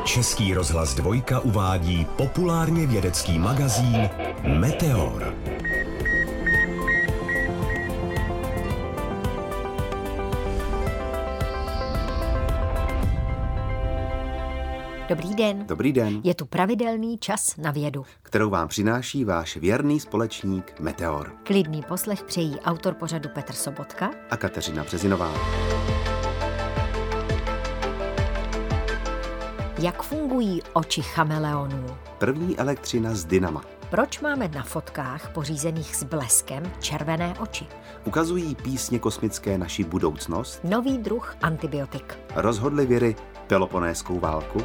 Český rozhlas Dvojka uvádí populárně vědecký magazín Meteor. Dobrý den. Dobrý den. Je tu pravidelný čas na vědu, Kterou vám přináší váš věrný společník Meteor klidný poslech přejí autor pořadu Petr Sobotka a Kateřina Březinová. Jak fungují oči chameleonů? První elektřina z dynama. Proč máme na fotkách pořízených s bleskem červené oči? Ukazují písně kosmické naši budoucnost? Nový druh antibiotik. Rozhodly věry Peloponéskou válku?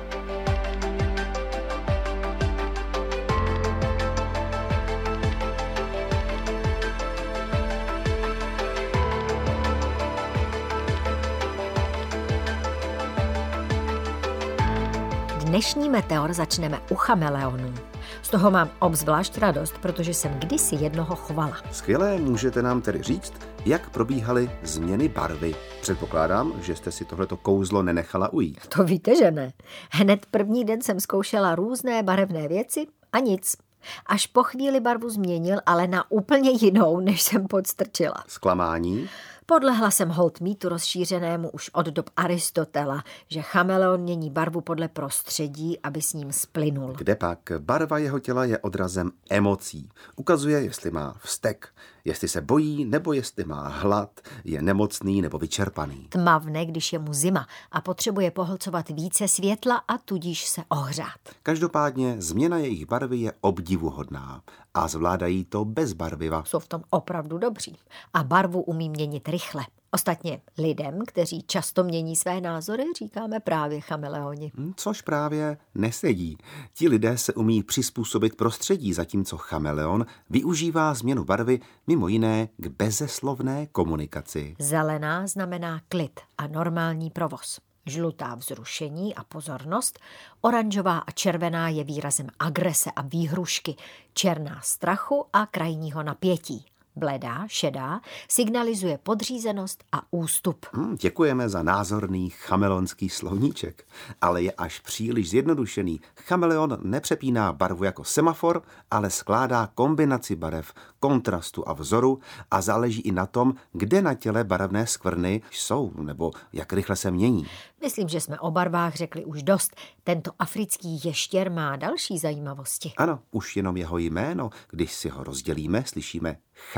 Dnešní Meteor začneme u chameleonů. Z toho mám obzvlášť radost, protože jsem kdysi jednoho chovala. Skvělé, můžete nám tedy říct, jak probíhaly změny barvy. Předpokládám, že jste si tohleto kouzlo nenechala ujít. To víte, že ne. Hned první den jsem zkoušela různé barevné věci a nic. Až po chvíli barvu změnil, ale na úplně jinou, než jsem podstrčila. Zklamání? Podlehla jsem holt mýtu rozšířenému už od dob Aristotela, že chameleon mění barvu podle prostředí, aby s ním splynul. Kdepak, barva jeho těla je odrazem emocí. Ukazuje, jestli má vztek, jestli se bojí, nebo jestli má hlad, je nemocný nebo vyčerpaný. Tmavne, když je mu zima a potřebuje pohlcovat více světla a tudíž se ohřát. Každopádně změna jejich barvy je obdivuhodná a zvládají to bez barviva. Jsou v tom opravdu dobří. A barvu umí měnit rychle. Ostatně lidem, kteří často mění své názory, říkáme právě chameleoni. Což právě nesedí. Ti lidé se umí přizpůsobit prostředí, zatímco chameleon využívá změnu barvy mimo jiné k bezeslovné komunikaci. Zelená znamená klid a normální provoz. Žlutá vzrušení a pozornost, oranžová a červená je výrazem agrese a výhrušky, černá strachu a krajního napětí. Bledá, šedá, signalizuje podřízenost a ústup. Děkujeme za názorný chameleonský slovníček, ale je až příliš zjednodušený. Chameleon nepřepíná barvu jako semafor, ale skládá kombinaci barev, kontrastu a vzoru a záleží i na tom, kde na těle barevné skvrny jsou nebo jak rychle se mění. Myslím, že jsme o barvách řekli už dost. Tento africký ještěr má další zajímavosti. Ano, už jenom jeho jméno, když si ho rozdělíme, slyšíme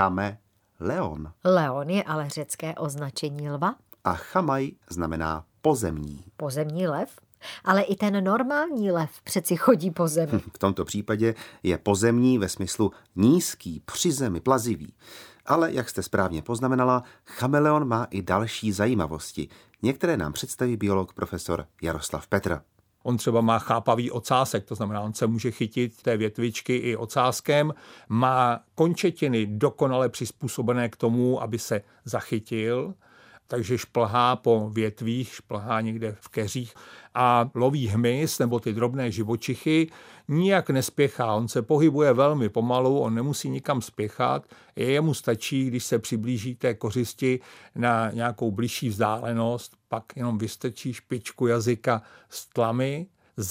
chameleon. Leon je ale řecké označení lva. A chamaj znamená pozemní. Pozemní lev? Ale i ten normální lev přeci chodí po zemi. V tomto případě je pozemní ve smyslu nízký, při zemi, plazivý. Ale, jak jste správně poznamenala, chameleon má i další zajímavosti. Některé nám představí biolog profesor Jaroslav Petr. On třeba má chápavý ocásek, to znamená, on se může chytit té větvičky i ocáskem, má končetiny dokonale přizpůsobené k tomu, aby se zachytil, takže šplhá po větvích, šplhá někde v keřích a loví hmyz nebo ty drobné živočichy, nijak nespěchá, on se pohybuje velmi pomalu, on nemusí nikam spěchat, jemu stačí, když se přiblíží té kořisti na nějakou bližší vzdálenost, pak jenom vystrčí špičku jazyka z tlamy,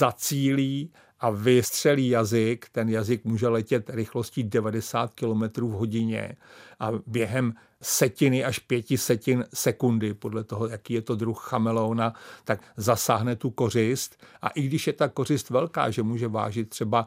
zacílí a vystřelí jazyk. Ten jazyk může letět rychlostí 90 km v hodině a během setiny až 500 sekundy, podle toho, jaký je to druh chameleona, tak zasáhne tu kořist. A i když je ta kořist velká, že může vážit třeba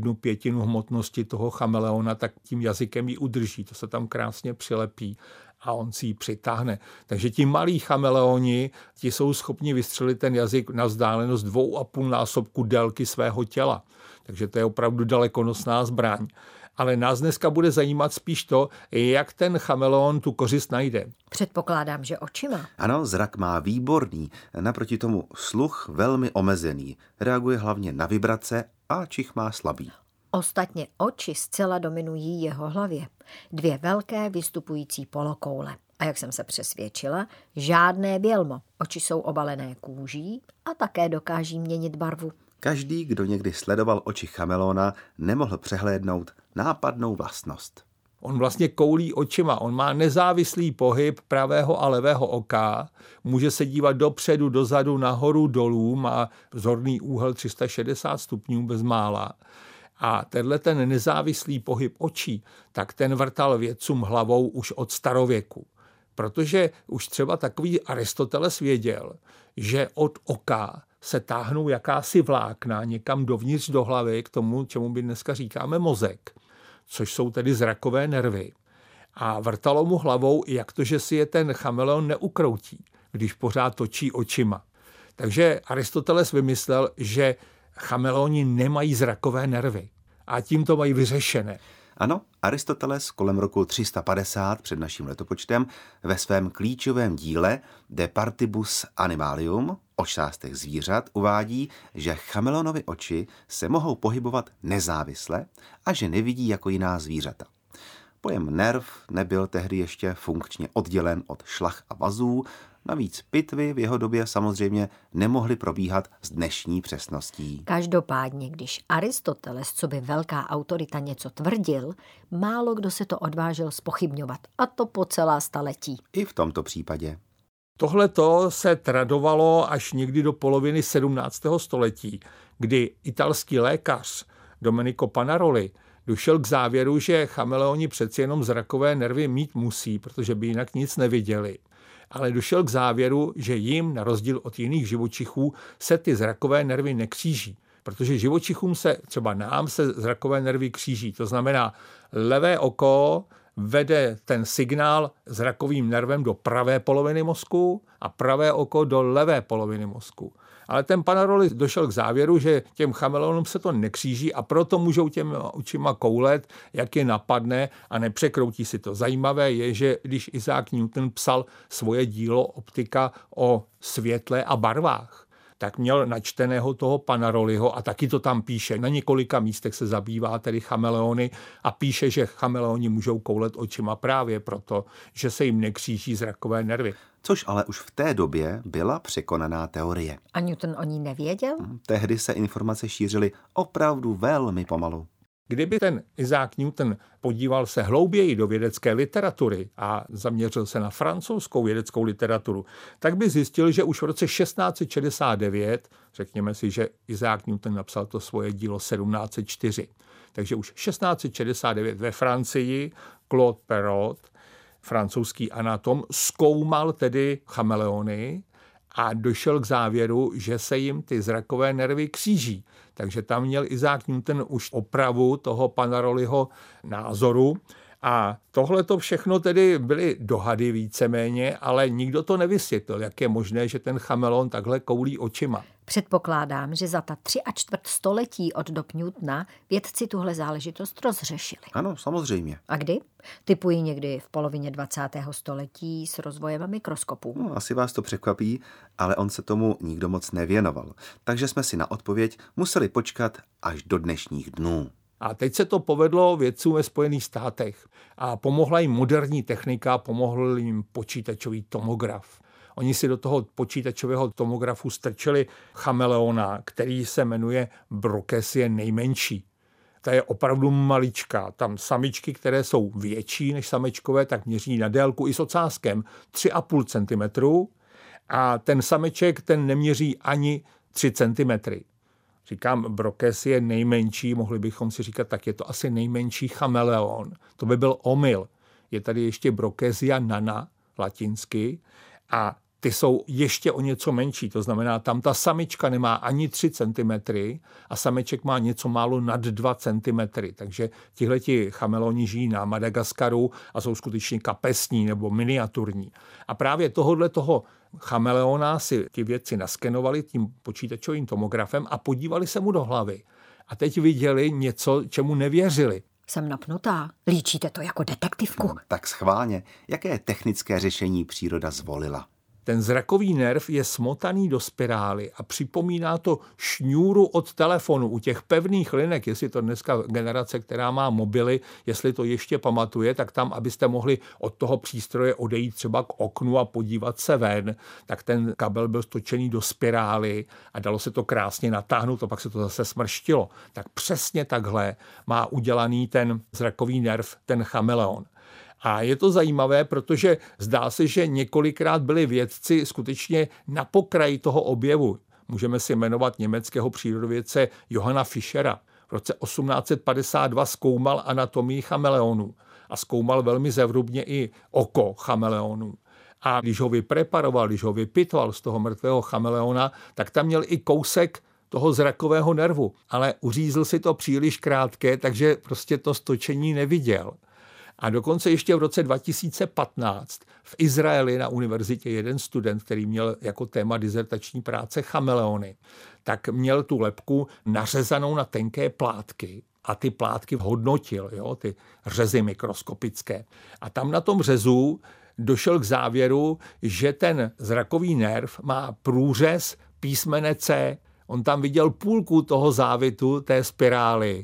1/5 hmotnosti toho chameleona, tak tím jazykem ji udrží. To se tam krásně přilepí a on si ji přitáhne. Takže ti malí chameleoni, ti jsou schopni vystřelit ten jazyk na vzdálenost 2,5 násobku délky svého těla. Takže to je opravdu dalekonosná zbraň. Ale nás dneska bude zajímat spíš to, jak ten chameleon tu kořist najde. Předpokládám, že očima. Ano, zrak má výborný, naproti tomu sluch velmi omezený. Reaguje hlavně na vibrace a čich má slabý. Ostatně oči zcela dominují jeho hlavě. 2 velké vystupující polokoule. A jak jsem se přesvědčila, žádné bělmo. Oči jsou obalené kůží a také dokáží měnit barvu. Každý, kdo někdy sledoval oči chameleona, nemohl přehlédnout nápadnou vlastnost. On vlastně koulí očima, on má nezávislý pohyb pravého a levého oka, může se dívat dopředu, dozadu, nahoru, dolů, má zorný úhel 360 stupňů bezmála. A tenhle ten nezávislý pohyb očí, tak ten vrtal vědcům hlavou už od starověku. Protože už třeba takový Aristoteles věděl, že od oka se táhnou jakási vlákna někam dovnitř do hlavy k tomu, čemu my dneska říkáme mozek, což jsou tedy zrakové nervy. A vrtalo mu hlavou, jak to, že si je ten chameleon neukroutí, když pořád točí očima. Takže Aristoteles vymyslel, že chameleoni nemají zrakové nervy a tím to mají vyřešené. Ano, Aristoteles kolem roku 350 před naším letopočtem ve svém klíčovém díle De partibus animalium, o částech zvířat, uvádí, že chameleonovy oči se mohou pohybovat nezávisle a že nevidí jako jiná zvířata. Pojem nerv nebyl tehdy ještě funkčně oddělen od šlach a vazů, navíc pitvy v jeho době samozřejmě nemohly probíhat s dnešní přesností. Každopádně, když Aristoteles, co by velká autorita, něco tvrdil, málo kdo se to odvážil zpochybňovat, a to po celá staletí. I v tomto případě. Tohleto se tradovalo až někdy do poloviny 17. století, kdy italský lékař Domenico Panaroli došel k závěru, že chameleoni přeci jenom zrakové nervy mít musí, protože by jinak nic neviděli. Ale došel k závěru, že jim, na rozdíl od jiných živočichů, se ty zrakové nervy nekříží. Protože živočichům třeba nám se zrakové nervy kříží. To znamená, levé oko vede ten signál zrakovým nervem do pravé poloviny mozku a pravé oko do levé poloviny mozku. Ale ten Panaroli došel k závěru, že těm chameleonům se to nekříží a proto můžou těm očima koulet, jak je napadne a nepřekroutí si to. Zajímavé je, že když Isaac Newton psal svoje dílo Optika o světle a barvách, tak měl načteného toho Panaroliho a taky to tam píše. Na několika místech se zabývá tedy chameleony a píše, že chameleoni můžou koulet očima právě proto, že se jim nekříží zrakové nervy. Což ale už v té době byla překonaná teorie. A Newton o ní nevěděl? Tehdy se informace šířily opravdu velmi pomalu. Kdyby ten Isaac Newton podíval se hlouběji do vědecké literatury a zaměřil se na francouzskou vědeckou literaturu, tak by zjistil, že už v roce 1669, řekněme si, že Isaac Newton napsal to svoje dílo 1704, takže už 1669 ve Francii Claude Perrault, francouzský anatom, zkoumal tedy chameleony a došel k závěru, že se jim ty zrakové nervy kříží. Takže tam měl Isaac Newton už opravu toho Panaroliho názoru. A tohle to všechno tedy byly dohady víceméně, ale nikdo to nevysvětlil, jak je možné, že ten chameleon takhle koulí očima. Předpokládám, že za ta 3¼ století od dob Newtona vědci tuhle záležitost rozřešili. Ano, samozřejmě. A kdy? Tipují někdy v polovině 20. století s rozvojem mikroskopů. No, asi vás to překvapí, ale on se tomu nikdo moc nevěnoval. Takže jsme si na odpověď museli počkat až do dnešních dnů. A teď se to povedlo vědcům ve Spojených státech a pomohla jim moderní technika, pomohl jim počítačový tomograf. Oni si do toho počítačového tomografu strčili chameleona, který se jmenuje Brockesie nejmenší. Ta je opravdu maličká. Tam samičky, které jsou větší než samečkové, tak měří na délku i s ocáskem 3,5 cm a ten sameček ten neměří ani 3 cm. Říkám, Brockesie nejmenší, mohli bychom si říkat, tak je to asi nejmenší chameleon. To by byl omyl. Je tady ještě Brockesia nana, latinsky, a ty jsou ještě o něco menší. To znamená, tam ta samička nemá ani 3 cm a sameček má něco málo nad 2 cm. Takže tihleti chameleoni žijí na Madagaskaru a jsou skutečně kapesní nebo miniaturní. A právě toho chameleona si ti vědci naskenovali tím počítačovým tomografem a podívali se mu do hlavy. A teď viděli něco, čemu nevěřili. Jsem napnutá. Líčíte to jako detektivku. Tak schválně, jaké technické řešení příroda zvolila? Ten zrakový nerv je smotaný do spirály a připomíná to šňůru od telefonu u těch pevných linek, jestli to dneska generace, která má mobily, jestli to ještě pamatuje, tak tam, abyste mohli od toho přístroje odejít třeba k oknu a podívat se ven, tak ten kabel byl stočený do spirály a dalo se to krásně natáhnout a pak se to zase smrštilo. Tak přesně takhle má udělaný ten zrakový nerv, ten chameleon. A je to zajímavé, protože zdá se, že několikrát byli vědci skutečně na pokraji toho objevu. Můžeme si jmenovat německého přírodovědce Johanna Fischera. V roce 1852 zkoumal anatomii chameleonů a zkoumal velmi zevrubně i oko chameleonů. A když ho vypreparoval, když ho vypitoval z toho mrtvého chameleona, tak tam měl i kousek toho zrakového nervu, ale uřízl si to příliš krátké, takže prostě to stočení neviděl. A dokonce ještě v roce 2015 v Izraeli na univerzitě jeden student, který měl jako téma dizertační práce chameleony, tak měl tu lebku nařezanou na tenké plátky a ty plátky hodnotil, jo, ty řezy mikroskopické. A tam na tom řezu došel k závěru, že ten zrakový nerv má průřez písmene C. On tam viděl půlku toho závitu té spirály.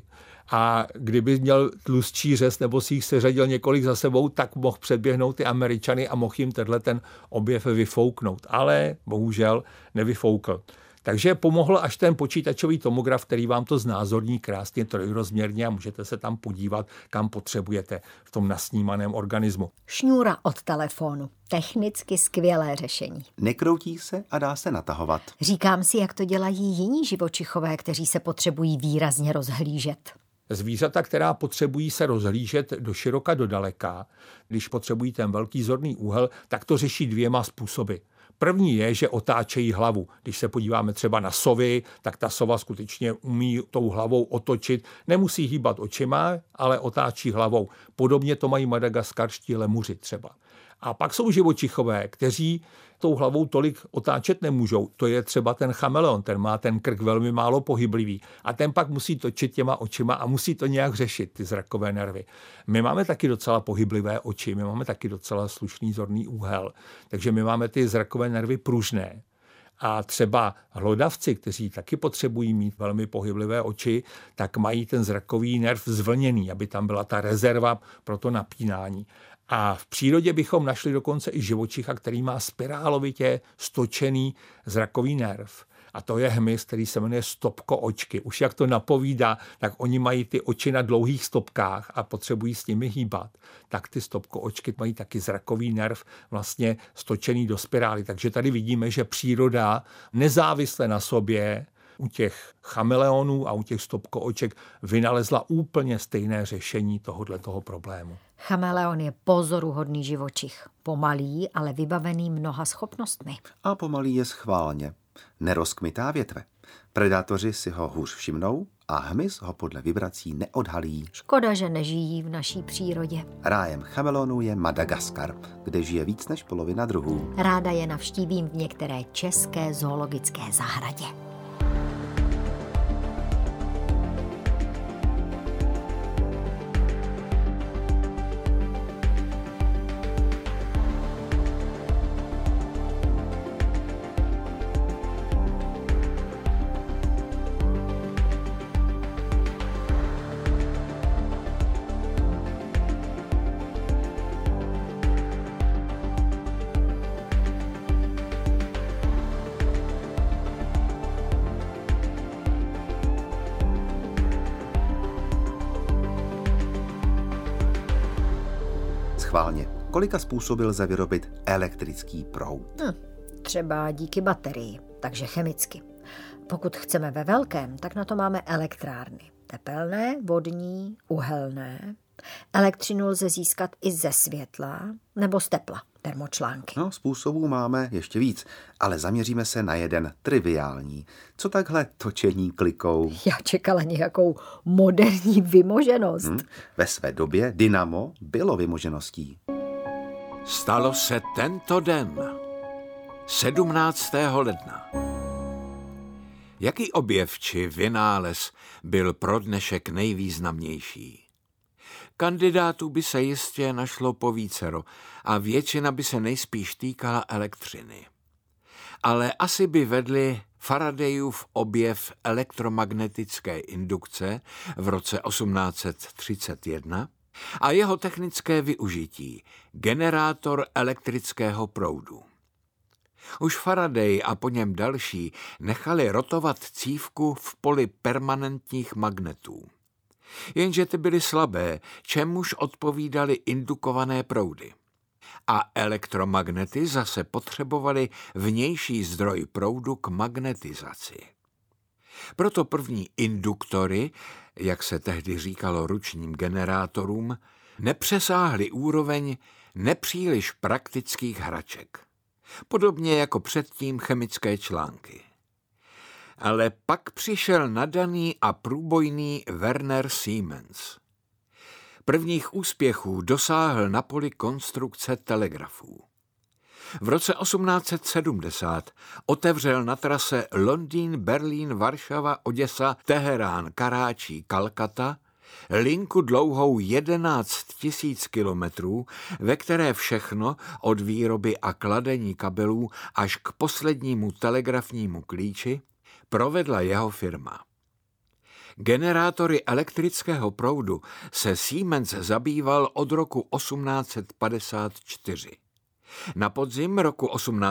A kdyby měl tlustší řez nebo si jich seřadil několik za sebou, tak mohl předběhnout ty Američany a mohl jim ten objev vyfouknout. Ale bohužel nevyfoukl. Takže pomohl až ten počítačový tomograf, který vám to znázorní krásně trojrozměrně a můžete se tam podívat, kam potřebujete v tom nasnímaném organismu. Šňůra od telefonu. Technicky skvělé řešení. Nekroutí se a dá se natahovat. Říkám si, jak to dělají jiní živočichové, kteří se potřebují výrazně rozhlížet. Zvířata, která potřebují se rozhlížet do široka, do daleka, když potřebují ten velký zorný úhel, tak to řeší dvěma způsoby. První je, že otáčejí hlavu. Když se podíváme třeba na sovy, tak ta sova skutečně umí tou hlavou otočit. Nemusí hýbat očima, ale otáčí hlavou. Podobně to mají madagaskarští lemuři třeba. A pak jsou živočichové, kteří tou hlavou tolik otáčet nemůžou. To je třeba ten chameleon, ten má ten krk velmi málo pohyblivý. A ten pak musí točit těma očima a musí to nějak řešit, ty zrakové nervy. My máme taky docela pohyblivé oči, my máme taky docela slušný zorný úhel. Takže my máme ty zrakové nervy pružné. A třeba hlodavci, kteří taky potřebují mít velmi pohyblivé oči, tak mají ten zrakový nerv zvlněný, aby tam byla ta rezerva pro to napínání. A v přírodě bychom našli dokonce i živočicha, který má spirálovitě stočený zrakový nerv. A to je hmyz, který se jmenuje stopkoočky. Už jak to napovídá, tak oni mají ty oči na dlouhých stopkách a potřebují s nimi hýbat. Tak ty stopkoočky mají taky zrakový nerv vlastně stočený do spirály. Takže tady vidíme, že příroda nezávisle na sobě u těch chameleonů a u těch stopkooček vynalezla úplně stejné řešení tohoto problému. Chameleon je pozoruhodný živočich. Pomalý, ale vybavený mnoha schopnostmi. A pomalý je schválně. Nerozkmitá větve. Predátoři si ho hůř všimnou a hmyz ho podle vibrací neodhalí. Škoda, že nežijí v naší přírodě. Rájem chameleonů je Madagaskar, kde žije víc než polovina druhů. Ráda je navštívím v některé české zoologické zahradě. Schválně, kolika způsoby lze vyrobit elektrický proud? Třeba díky baterii, takže chemicky. Pokud chceme ve velkém, tak na to máme elektrárny. Tepelné, vodní, uhelné. Elektřinu lze získat i ze světla nebo z tepla, termočlánky. No, způsobů máme ještě víc, ale zaměříme se na jeden triviální. Co takhle točení klikou? Já čekala nějakou moderní vymoženost. Ve své době dynamo bylo vymožeností. Stalo se tento den, 17. ledna. Jaký objev či vynález byl pro dnešek nejvýznamnější? Kandidátů by se jistě našlo povícero a většina by se nejspíš týkala elektřiny. Ale asi by vedli Faradayův objev elektromagnetické indukce v roce 1831 a jeho technické využití, generátor elektrického proudu. Už Faraday a po něm další nechali rotovat cívku v poli permanentních magnetů. Jenže ty byly slabé, čemuž odpovídaly indukované proudy. A elektromagnety zase potřebovaly vnější zdroj proudu k magnetizaci. Proto první induktory, jak se tehdy říkalo ručním generátorům, nepřesáhly úroveň nepříliš praktických hraček. Podobně jako předtím chemické články. Ale pak přišel nadaný a průbojný Werner Siemens. Prvních úspěchů dosáhl na poli konstrukce telegrafů. V roce 1870 otevřel na trase Londýn, Berlín, Varšava, Oděsa, Teherán, Karáčí, Kalkata linku dlouhou 11 000 kilometrů, ve které všechno od výroby a kladení kabelů až k poslednímu telegrafnímu klíči provedla jeho firma. Generátory elektrického proudu se Siemens zabýval od roku 1854. Na podzim roku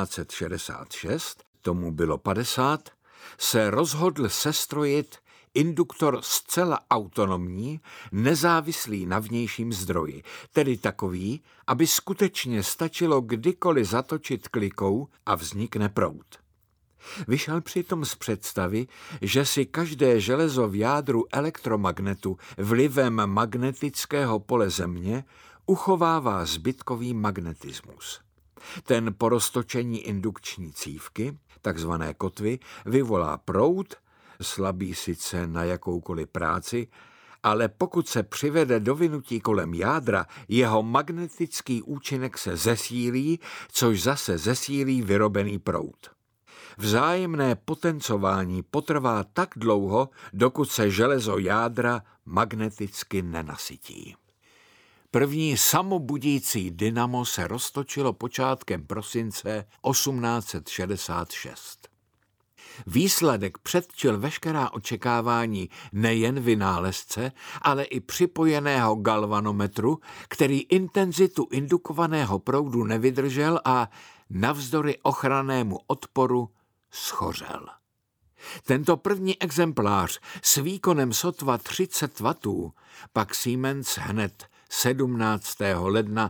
1866, tomu bylo 50, se rozhodl sestrojit induktor zcela autonomní, nezávislý na vnějším zdroji, tedy takový, aby skutečně stačilo kdykoliv zatočit klikou a vznikne proud. Vyšel přitom z představy, že si každé železo v jádru elektromagnetu vlivem magnetického pole Země uchovává zbytkový magnetismus. Ten po roztočení indukční cívky, takzvané kotvy, vyvolá proud, slabý sice na jakoukoliv práci, ale pokud se přivede do vynutí kolem jádra, jeho magnetický účinek se zesílí, což zase zesílí vyrobený proud. Vzájemné potencování potrvá tak dlouho, dokud se železo jádra magneticky nenasytí. První samobudící dynamo se roztočilo počátkem prosince 1866. Výsledek předčil veškerá očekávání nejen vynálezce, ale i připojeného galvanometru, který intenzitu indukovaného proudu nevydržel a navzdory ochrannému odporu schořel. Tento první exemplář s výkonem sotva 30 W pak Siemens hned 17. ledna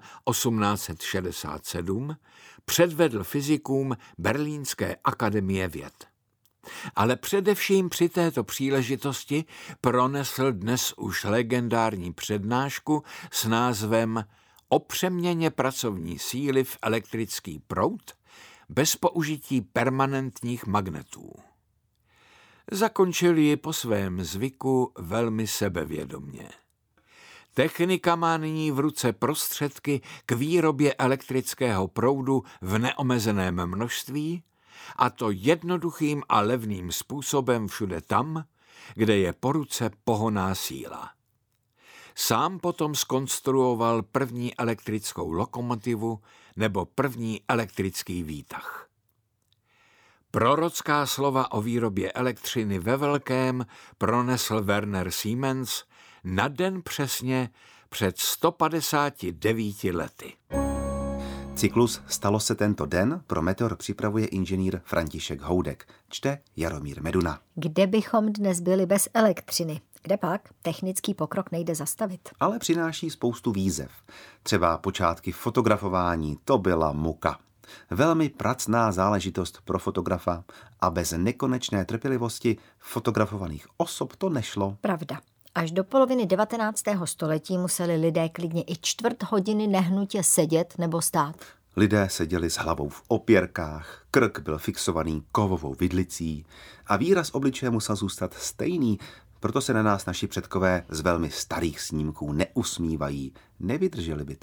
1867 předvedl fyzikům Berlínské akademie věd. Ale především při této příležitosti pronesl dnes už legendární přednášku s názvem O přeměně pracovní síly v elektrický proud bez použití permanentních magnetů. Zakončil ji po svém zvyku velmi sebevědomně. Technika má nyní v ruce prostředky k výrobě elektrického proudu v neomezeném množství, a to jednoduchým a levným způsobem všude tam, kde je po ruce pohonná síla. Sám potom zkonstruoval první elektrickou lokomotivu nebo první elektrický výtah. Prorocká slova o výrobě elektřiny ve velkém pronesl Werner Siemens na den přesně před 159 lety. Cyklus Stalo se tento den pro Meteor připravuje inženýr František Houdek. Čte Jaromír Meduna. Kde bychom dnes byli bez elektřiny? Kde pak? Technický pokrok nejde zastavit. Ale přináší spoustu výzev. Třeba počátky fotografování, to byla muka. Velmi pracná záležitost pro fotografa a bez nekonečné trpělivosti fotografovaných osob to nešlo. Pravda. Až do poloviny 19. století museli lidé klidně i 1/4 hodiny nehnutě sedět nebo stát. Lidé seděli s hlavou v opěrkách, krk byl fixovaný kovovou vidlicí a výraz obličeje musel zůstat stejný, proto se na nás naši předkové z velmi starých snímků neusmívají. Nevydrželi by to.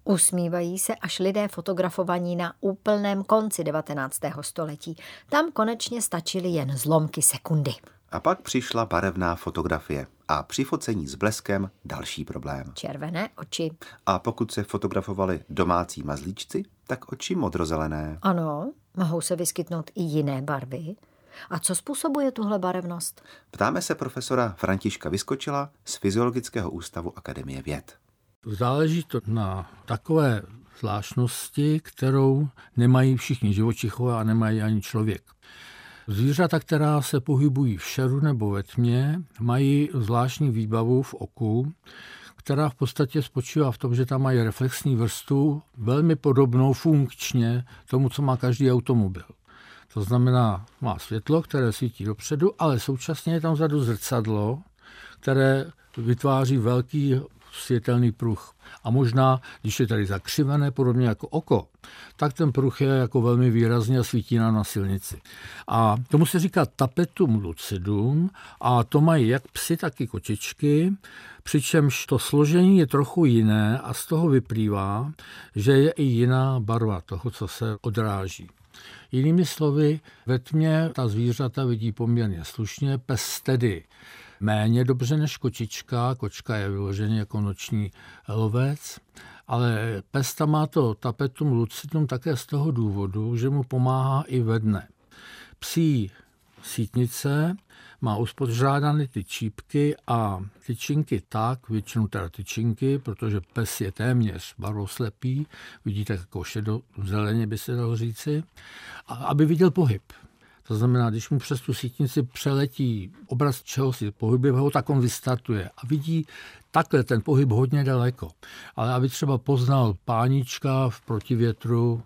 Usmívají se až lidé fotografovaní na úplném konci 19. století. Tam konečně stačily jen zlomky sekundy. A pak přišla barevná fotografie a při focení s bleskem další problém. Červené oči. A pokud se fotografovali domácí mazlíčci, tak oči modrozelené. Ano, mohou se vyskytnout i jiné barvy. A co způsobuje tuhle barevnost? Ptáme se profesora Františka Vyskočila z Fyziologického ústavu Akademie věd. Záleží to na takové zvláštnosti, kterou nemají všichni živočichové a nemají ani člověk. Zvířata, která se pohybují v šeru nebo ve tmě, mají zvláštní výbavu v oku, která v podstatě spočívá v tom, že tam mají reflexní vrstvu velmi podobnou funkčně tomu, co má každý automobil. To znamená, má světlo, které svítí dopředu, ale současně je tam vzadu zrcadlo, které vytváří velký světelný pruh. A možná, když je tady zakřivené, podobně jako oko, tak ten pruh je jako velmi výrazně a svítí nám na silnici. A tomu se říká tapetum lucidum a to mají jak psi, tak i kočičky, přičemž to složení je trochu jiné a z toho vyplývá, že je i jiná barva toho, co se odráží. Jinými slovy, ve tmě ta zvířata vidí poměrně slušně, pes tedy méně dobře než kočička. Kočka je vyloženě jako noční lovec, ale pes tam má to tapetum lucidum také z toho důvodu, že mu pomáhá i ve dne. Psí sítnice má uspořádány ty čípky a tyčinky tak, většinou teda tyčinky, protože pes je téměř barvoslepý, vidí tak jako šedozeleně, by se dalo říci, a aby viděl pohyb. To znamená, když mu přes tu sítnici přeletí obraz čehosi pohybivého, tak on vystartuje a vidí takhle ten pohyb hodně daleko. Ale aby třeba poznal pánička v protivětru,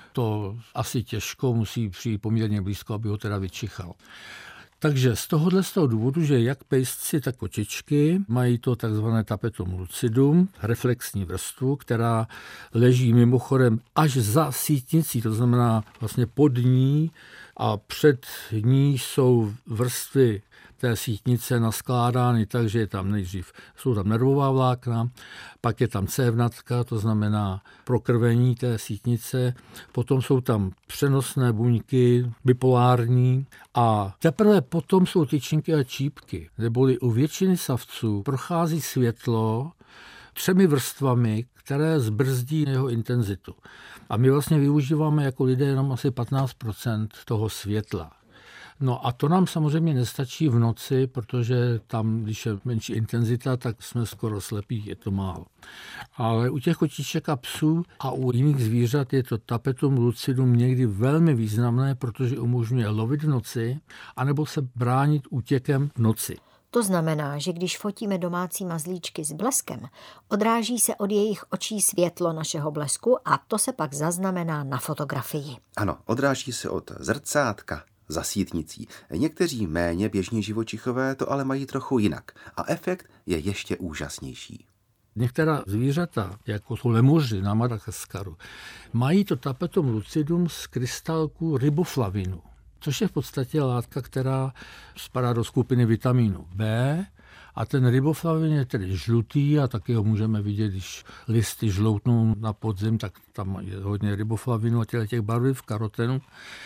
to asi těžko, musí přijít poměrně blízko, aby ho teda vyčichal. Takže z toho důvodu, že jak pejsci, tak kočičky mají to takzvané tapetum lucidum, reflexní vrstvu, která leží mimochodem až za sítnicí, to znamená vlastně pod ní a před ní jsou vrstvy té sítnice naskládány tak, že je tam nejdřív, jsou tam nervová vlákna, pak je tam cévnatka, to znamená prokrvení té sítnice, potom jsou tam přenosné buňky, bipolární a teprve potom jsou tyčinky a čípky, neboli u většiny savců prochází světlo 3 vrstvami, které zbrzdí jeho intenzitu. A my vlastně využíváme jako lidé jenom asi 15% toho světla. No a to nám samozřejmě nestačí v noci, protože tam, když je menší intenzita, tak jsme skoro slepí, je to málo. Ale u těch kočiček a psů a u jiných zvířat je to tapetum lucidum někdy velmi významné, protože umožňuje lovit v noci, anebo se bránit útěkem v noci. To znamená, že když fotíme domácí mazlíčky s bleskem, odráží se od jejich očí světlo našeho blesku a to se pak zaznamená na fotografii. Ano, odráží se od zrcátka za sítnicí. Někteří méně běžní živočichové to ale mají trochu jinak a efekt je ještě úžasnější. Některá zvířata, jako jsou lemuři na Madagaskaru, mají to tapetum lucidum z krystalku riboflavinu, což je v podstatě látka, která spadá do skupiny vitamínu B a ten riboflavin je tedy žlutý a taky ho můžeme vidět, když listy žloutnou na podzim, tak tam je hodně riboflavinu a těch barviv, karotenu.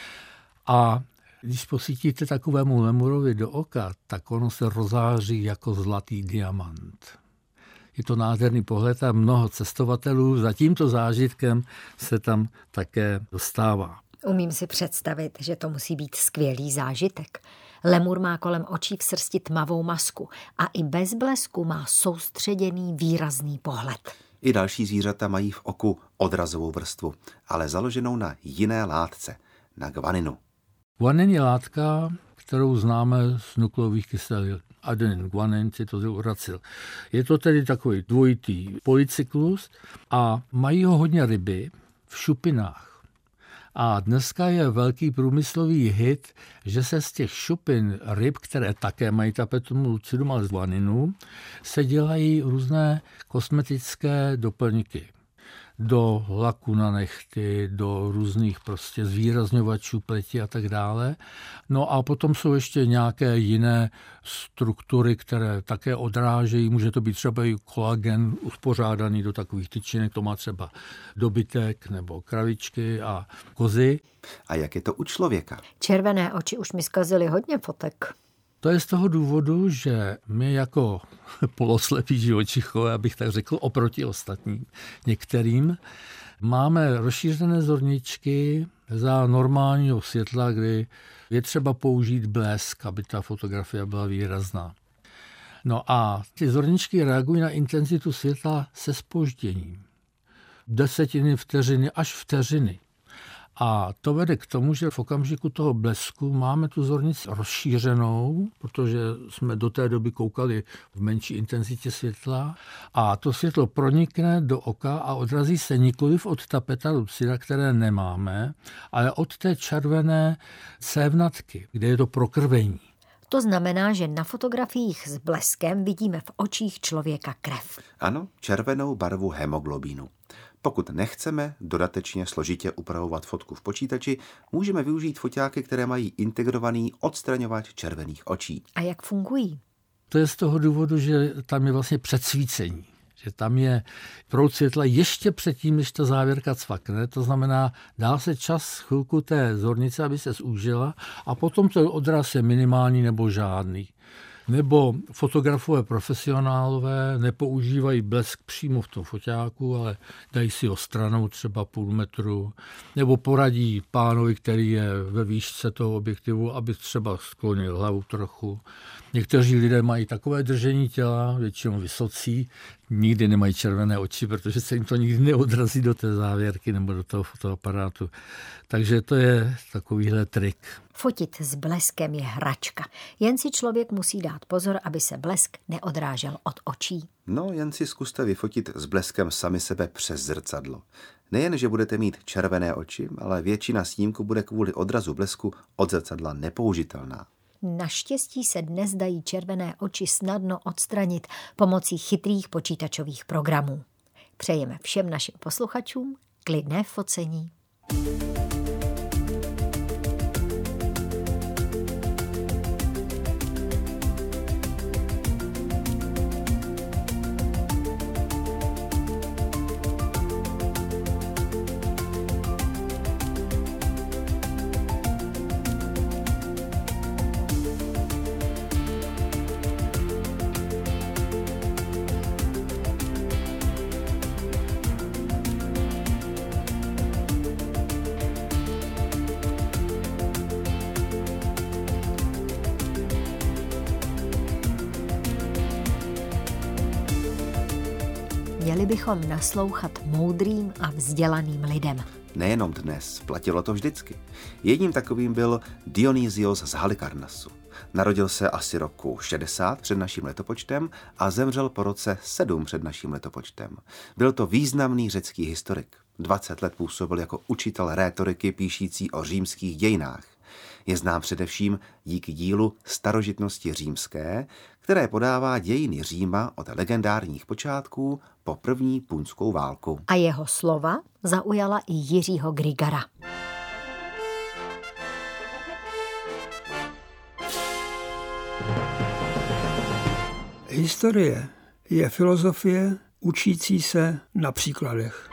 A když posvítíte takovému lemurovi do oka, tak ono se rozáří jako zlatý diamant. Je to nádherný pohled a mnoho cestovatelů za tímto zážitkem se tam také dostává. Umím si představit, že to musí být skvělý zážitek. Lemur má kolem očí v srsti tmavou masku a i bez blesku má soustředěný výrazný pohled. I další zvířata mají v oku odrazovou vrstvu, ale založenou na jiné látce, na guaninu. Guanin je látka, kterou známe z nukleových kyselin. Adenin, guanin, cytosyluracil. Je to tedy takový dvojitý polycyklus a mají ho hodně ryby v šupinách. A dneska je velký průmyslový hit, že se z těch šupin ryb, které také mají tapetum lucidum, ale z guaninu, se dělají různé kosmetické doplňky. do laku na nehty, do různých prostě zvýrazňovačů pleti a tak dále. No a potom jsou ještě nějaké jiné struktury, které také odrážejí. Může to být třeba i kolagen uspořádaný do takových tyčinek, to má třeba dobytek nebo kravičky a kozy. A jak je to u člověka? Červené oči už mi zkazily hodně fotek. To je z toho důvodu, že my jako poloslepí živočichové, abych tak řekl, oproti ostatním některým, máme rozšířené zorničky za normálního světla, kdy je třeba použít blesk, aby ta fotografie byla výrazná. No a ty zorničky reagují na intenzitu světla se zpožděním. Desetiny vteřiny až vteřiny. A to vede k tomu, že v okamžiku toho blesku máme tu zornici rozšířenou, protože jsme do té doby koukali v menší intenzitě světla a to světlo pronikne do oka a odrazí se nikoliv od tapeta lucida, které nemáme, ale od té červené cévnatky, kde je to prokrvení. To znamená, že na fotografiích s bleskem vidíme v očích člověka krev. Ano, červenou barvu hemoglobínu. Pokud nechceme dodatečně složitě upravovat fotku v počítači, můžeme využít foťáky, které mají integrovaný odstraňovač červených očí. A jak fungují? To je z toho důvodu, že tam je vlastně předsvícení. Že tam je proud světla ještě předtím, než ta závěrka cvakne. To znamená, dá se čas chvilku té zornice, aby se zúžila a potom ten odraz je minimální nebo žádný. Nebo fotografové profesionálové nepoužívají blesk přímo v tom foťáku, ale dají si ho stranou třeba půl metru, nebo poradí pánovi, který je ve výšce toho objektivu, aby třeba sklonil hlavu trochu. Někteří lidé mají takové držení těla, většinou vysocí, nikdy nemají červené oči, protože se jim to nikdy neodrazí do té závěrky nebo do toho fotoaparátu. Takže to je takovýhle trik. Fotit s bleskem je hračka. Jen si člověk musí dát pozor, aby se blesk neodrážel od očí. No, jen si zkuste vyfotit s bleskem sami sebe přes zrcadlo. Nejen, že budete mít červené oči, ale většina snímku bude kvůli odrazu blesku od zrcadla nepoužitelná. Naštěstí se dnes dají červené oči snadno odstranit pomocí chytrých počítačových programů. Přejeme všem našim posluchačům klidné focení. Měli bychom naslouchat moudrým a vzdělaným lidem. Nejenom dnes, platilo to vždycky. Jedním takovým byl Dionysios z Halikarnasu. Narodil se asi roku 60 před naším letopočtem a zemřel po roce 7 před naším letopočtem. Byl to významný řecký historik. 20 let působil jako učitel rétoriky píšící o římských dějinách. Je znám především díky dílu Starožitnosti římské, které podává dějiny Říma od legendárních počátků po první punskou válku. A jeho slova zaujala i Jiřího Grigara. Historie je filozofie učící se na příkladech.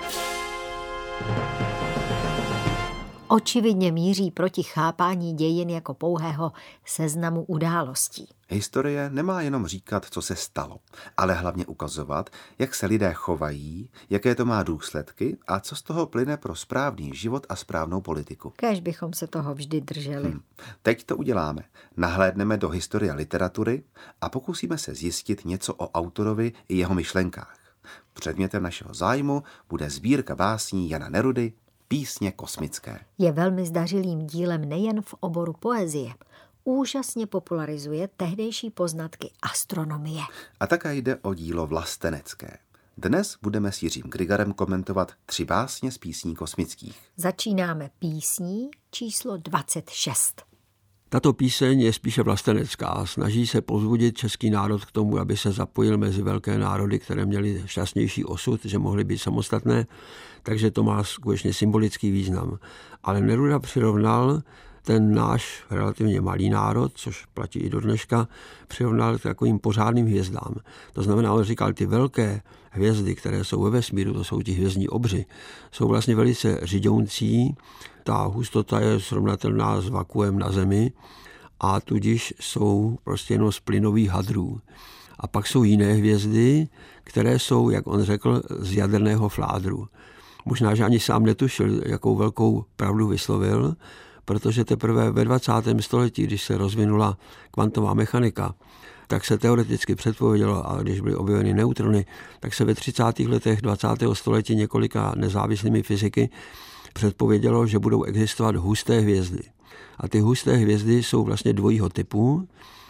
Očividně míří proti chápání dějin jako pouhého seznamu událostí. Historie nemá jenom říkat, co se stalo, ale hlavně ukazovat, jak se lidé chovají, jaké to má důsledky a co z toho plyne pro správný život a správnou politiku. Kéž bychom se toho vždy drželi. Teď to uděláme. Nahlédneme do historie literatury a pokusíme se zjistit něco o autorovi i jeho myšlenkách. Předmětem našeho zájmu bude sbírka básní Jana Nerudy Písně kosmické. Je velmi zdařilým dílem nejen v oboru poezie. Úžasně popularizuje tehdejší poznatky astronomie. A také jde o dílo vlastenecké. Dnes budeme s Jiřím Grigarem komentovat 3 básně z písní kosmických. Začínáme písní číslo 26. Tato píseň je spíše vlastenecká. Snaží se povzbudit český národ k tomu, aby se zapojil mezi velké národy, které měly šťastnější osud, že mohly být samostatné, takže to má skutečně symbolický význam. Ale Neruda přirovnal ten náš relativně malý národ, což platí i do dneška, přirovnal k takovým pořádným hvězdám. To znamená, on říkal, ty velké hvězdy, které jsou ve vesmíru, to jsou ti hvězdní obři, jsou vlastně velice řidoucí, ta hustota je srovnatelná s vakuem na Zemi a tudíž jsou prostě jenom z plynových hadrů. A pak jsou jiné hvězdy, které jsou, jak on řekl, z jaderného fládru. Možná, že ani sám netušil, jakou velkou pravdu vyslovil, protože teprve ve 20. století, když se rozvinula kvantová mechanika, tak se teoreticky předpovědělo, a když byly objeveny neutrony, tak se ve 30. letech 20. století několika nezávislými fyziky předpovědělo, že budou existovat husté hvězdy. A ty husté hvězdy jsou vlastně dvojího typu.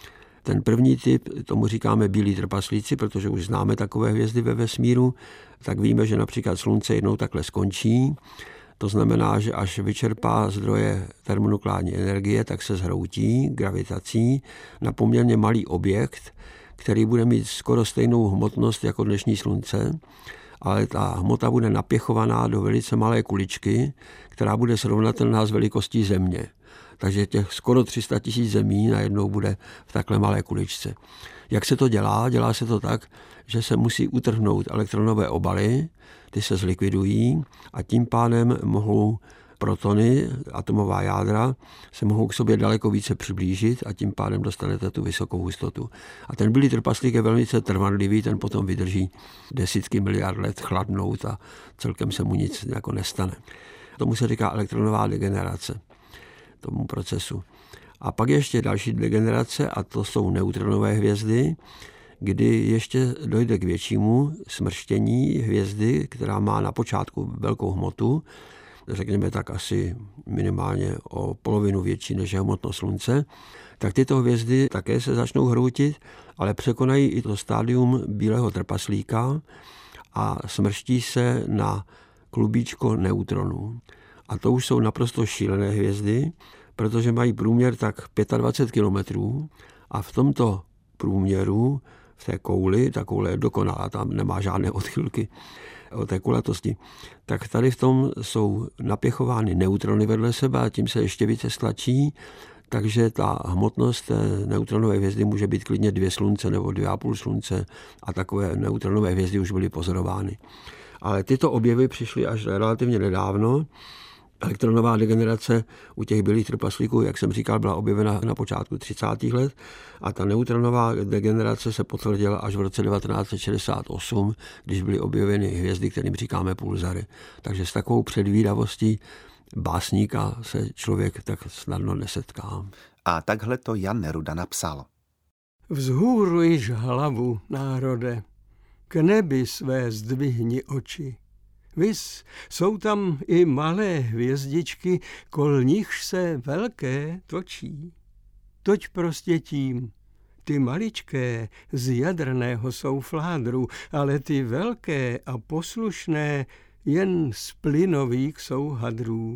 Ten první typ, tomu říkáme bílí trpaslíci, protože už známe takové hvězdy ve vesmíru, tak víme, že například Slunce jednou takhle skončí. To znamená, že až vyčerpá zdroje termonukleární energie, tak se zhroutí gravitací na poměrně malý objekt, který bude mít skoro stejnou hmotnost jako dnešní Slunce, ale ta hmota bude napěchovaná do velice malé kuličky, která bude srovnatelná s velikostí Země. Takže těch skoro 300 000 zemí najednou bude v takhle malé kuličce. Jak se to dělá? Dělá se to tak, že se musí utrhnout elektronové obaly, ty se zlikvidují a tím pádem mohou protony, atomová jádra, se mohou k sobě daleko více přiblížit a tím pádem dostanete tu vysokou hustotu. A ten bílý trpaslík je velmi trvanlivý, ten potom vydrží desítky miliard let chladnout a celkem se mu nic jako nestane. Tomu se říká elektronová degenerace, tomu procesu. A pak ještě další degenerace a to jsou neutronové hvězdy, kdy ještě dojde k většímu smrštění hvězdy, která má na počátku velkou hmotu, řekněme tak asi minimálně o polovinu větší než je hmotnost Slunce, tak tyto hvězdy také se začnou hroutit, ale překonají i to stádium bílého trpaslíka a smrští se na klubíčko neutronů. A to už jsou naprosto šílené hvězdy, protože mají průměr tak 25 kilometrů a v tomto průměru v té kouli, ta koule je dokonalá, tam nemá žádné odchylky od té kulatosti, tak tady v tom jsou napěchovány neutrony vedle sebe a tím se ještě více stlačí, takže ta hmotnost té neutronové hvězdy může být klidně 2 Slunce nebo 2,5 Slunce a takové neutronové hvězdy už byly pozorovány. Ale tyto objevy přišly až relativně nedávno. Elektronová degenerace u těch bílých trpaslíků, jak jsem říkal, byla objevena na počátku 30. let a ta neutronová degenerace se potvrdila až v roce 1968, když byly objeveny hvězdy, kterým říkáme pulzary. Takže s takovou předvídavostí básníka se člověk tak snadno nesetká. A takhle to Jan Neruda napsal. Vzhůru již hlavu, národe, k nebi své zdvihni oči. Vys, jsou tam i malé hvězdičky, kol nichž se velké točí. Toť prostě tím, ty maličké z jadrného jsou fládru, ale ty velké a poslušné jen z plynových jsou hadrů.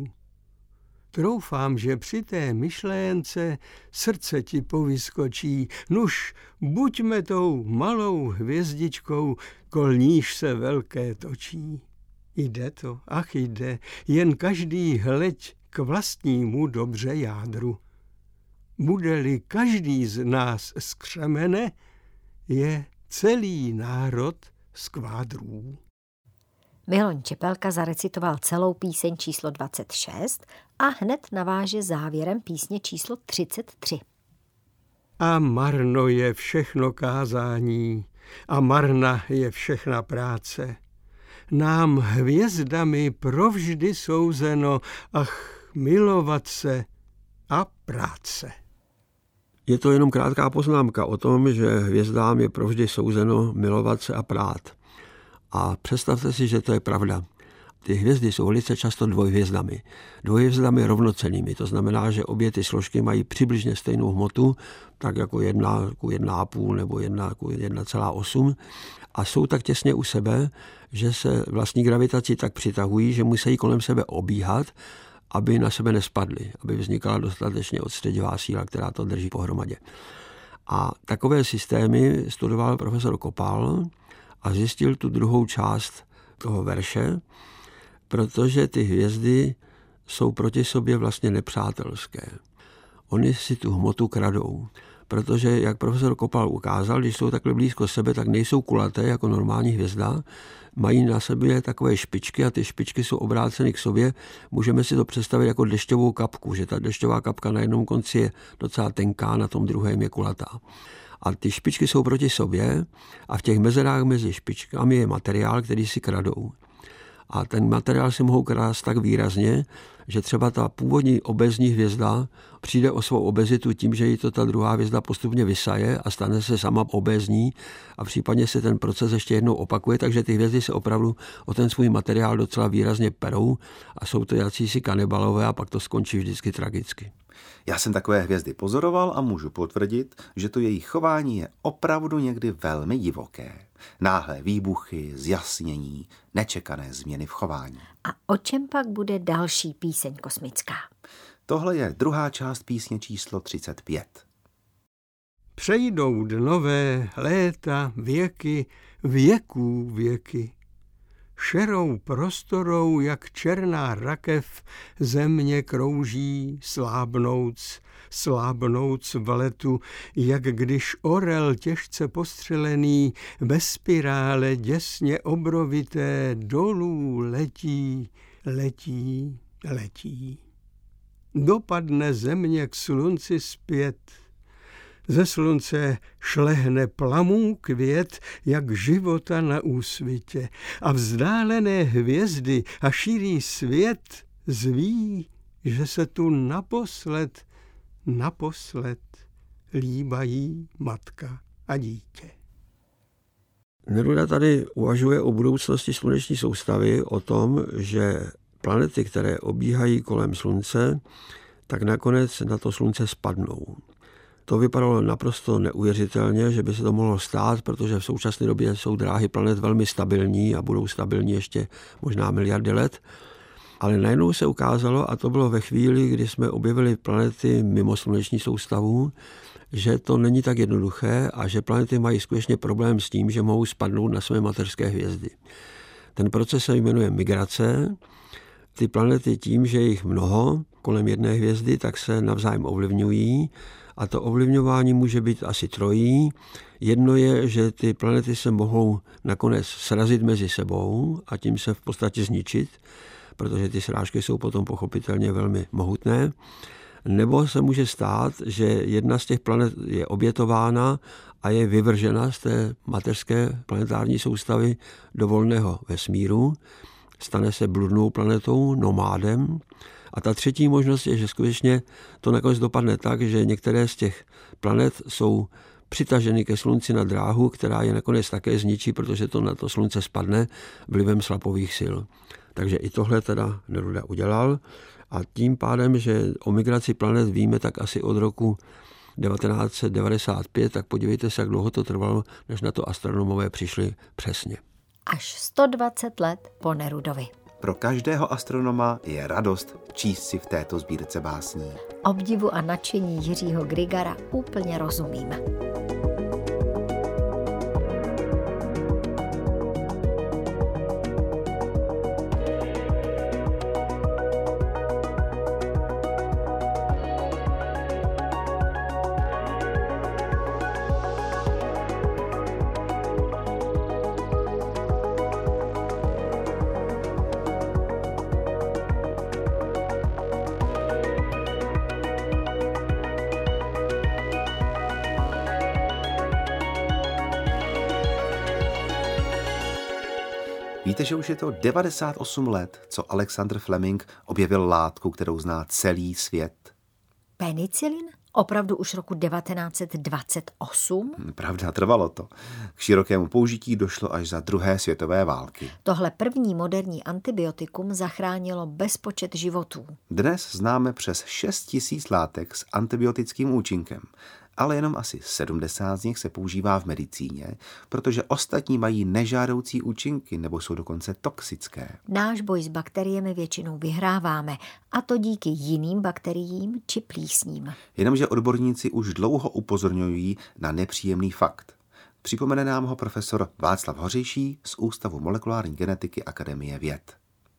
Troufám, že při té myšlénce srdce ti povyskočí, nuž buďme tou malou hvězdičkou, kol níž se velké točí. Jde to, ach jde, jen každý hleď k vlastnímu dobře jádru. Bude-li každý z nás z křemene, je celý národ z kvádrů. Miloň Čepelka zarecitoval celou píseň číslo 26 a hned naváže závěrem písně číslo 33. A marno je všechno kázání, a marna je všechna práce. Nám hvězdami provždy souzeno, ach, milovat se a práce. Je to jenom krátká poznámka o tom, že hvězdám je provždy souzeno milovat se a prát. A představte si, že to je pravda. Ty hvězdy jsou velice často dvojhvězdami. Dvojhvězdami rovnocennými. To znamená, že obě ty složky mají přibližně stejnou hmotu, tak jako 1,5 nebo 1,8 a jsou tak těsně u sebe, že se vlastní gravitací tak přitahují, že musí kolem sebe obíhat aby na sebe nespadly, aby vznikala dostatečně odstředivá síla, která to drží pohromadě. A takové systémy studoval profesor Kopal a zjistil tu druhou část toho verše, protože ty hvězdy jsou proti sobě vlastně nepřátelské. Oni si tu hmotu kradou, protože, jak profesor Kopal ukázal, když jsou takhle blízko sebe, tak nejsou kulaté jako normální hvězda, mají na sobě takové špičky a ty špičky jsou obráceny k sobě. Můžeme si to představit jako dešťovou kapku, že ta dešťová kapka na jednom konci je docela tenká, na tom druhém je kulatá. A ty špičky jsou proti sobě a v těch mezerách mezi špičkami je materiál, který si kradou. A ten materiál si mohou krást tak výrazně, že třeba ta původní obézní hvězda přijde o svou obezitu tím, že jí to ta druhá hvězda postupně vysaje a stane se sama obézní a případně se ten proces ještě jednou opakuje, takže ty hvězdy se opravdu o ten svůj materiál docela výrazně perou a jsou to jacísi kanibalové a pak to skončí vždycky tragicky. Já jsem takové hvězdy pozoroval a můžu potvrdit, že to jejich chování je opravdu někdy velmi divoké. Náhlé výbuchy, zjasnění, nečekané změny v chování. A o čem pak bude další píseň kosmická? Tohle je druhá část písně číslo 35. Přejdou dnové léta, věky, věků věky. Šerou prostorou, jak černá rakev, země krouží, slábnouc v letu, jak když orel těžce postřelený, bez spirále děsně obrovité dolů letí. Dopadne země k slunci zpět, ze slunce šlehne plamůk vět, jak života na úsvitě. A vzdálené hvězdy a širý svět zví, že se tu naposled líbají matka a dítě. Neruda tady uvažuje o budoucnosti sluneční soustavy, o tom, že planety, které obíhají kolem slunce, tak nakonec na to slunce spadnou. To vypadalo naprosto neuvěřitelně, že by se to mohlo stát, protože v současné době jsou dráhy planet velmi stabilní a budou stabilní ještě možná miliardy let. Ale najednou se ukázalo, a to bylo ve chvíli, kdy jsme objevili planety mimo sluneční soustavu, že to není tak jednoduché a že planety mají skutečně problém s tím, že mohou spadnout na své mateřské hvězdy. Ten proces se jmenuje migrace. Ty planety tím, že je jich mnoho kolem jedné hvězdy, tak se navzájem ovlivňují. A to ovlivňování může být asi trojí. Jedno je, že ty planety se mohou nakonec srazit mezi sebou a tím se v podstatě zničit, protože ty srážky jsou potom pochopitelně velmi mohutné. Nebo se může stát, že jedna z těch planet je obětována a je vyvržena z té mateřské planetární soustavy do volného vesmíru. Stane se bludnou planetou, nomádem. A ta třetí možnost je, že skutečně to nakonec dopadne tak, že některé z těch planet jsou přitaženy ke slunci na dráhu, která je nakonec také zničí, protože to na to slunce spadne vlivem slapových sil. Takže i tohle teda Neruda udělal a tím pádem, že o migraci planet víme tak asi od roku 1995, tak podívejte se, jak dlouho to trvalo, než na to astronomové přišli přesně. Až 120 let po Nerudovi. Pro každého astronoma je radost číst si v této sbírce básní. Obdivu a nadšení Jiřího Grygara úplně rozumíme. Víte, že už je to 98 let, co Alexander Fleming objevil látku, kterou zná celý svět? Penicilin? Opravdu už roku 1928? Pravda, trvalo to. K širokému použití došlo až za druhé světové války. Tohle první moderní antibiotikum zachránilo bezpočet životů. Dnes známe přes 6 000 látek s antibiotickým účinkem. ale jenom asi 70 z nich se používá v medicíně, protože ostatní mají nežádoucí účinky nebo jsou dokonce toxické. Náš boj s bakteriemi většinou vyhráváme, a to díky jiným bakteriím či plísním. Jenomže odborníci už dlouho upozorňují na nepříjemný fakt. Připomene nám ho profesor Václav Hořejší z Ústavu molekulární genetiky Akademie věd.